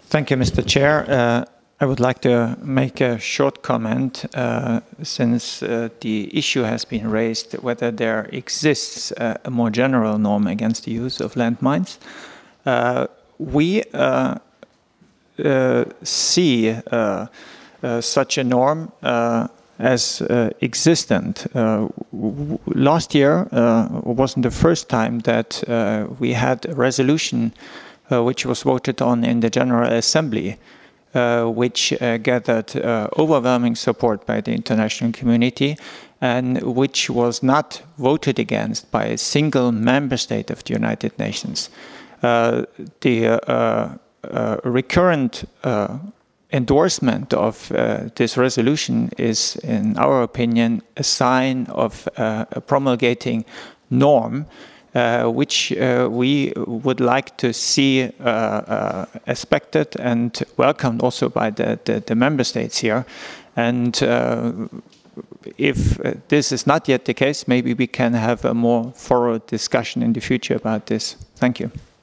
Thank you, Mr. Chair. I would like to make a short comment since the issue has been raised whether there exists a more general norm against the use of landmines. We see such a norm as existent. Last year wasn't the first time that we had a resolution which was voted on in the General Assembly, which gathered overwhelming support by the international community and which was not voted against by a single member state of the United Nations. The recurrent endorsement of this resolution is, in our opinion, a sign of a promulgating norm which we would like to see respected and welcomed also by the member states here. And if this is not yet the case, maybe we can have a more thorough discussion in the future about this. Thank you.